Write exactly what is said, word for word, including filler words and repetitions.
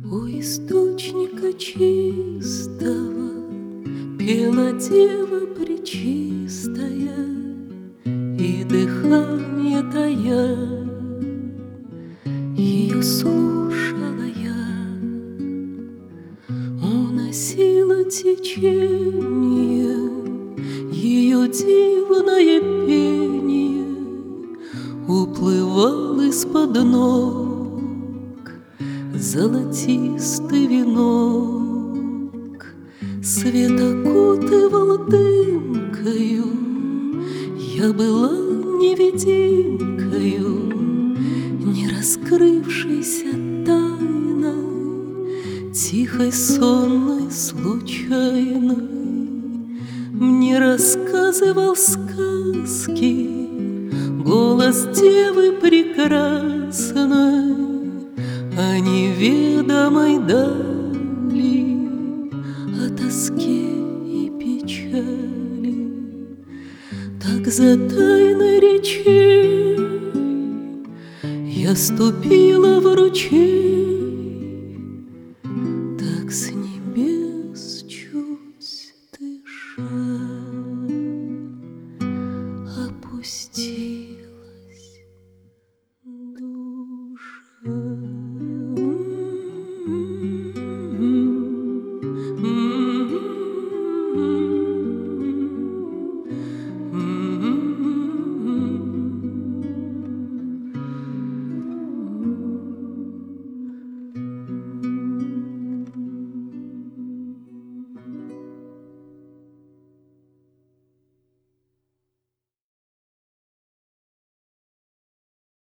У источника чистого пела дева пречистая, и дыхание тая ее слушала я. Уносило течение ее дивное пение, уплывал из-под ног золотистый венок. Свет окутывал дымкою, я была невидимкою, не раскрывшейся тайной, тихой, сонной, случайной. Мне рассказывал сказки голос девы прекрасной о неведомой дали, о тоске и печали. Так за тайной речей я ступила в ручей,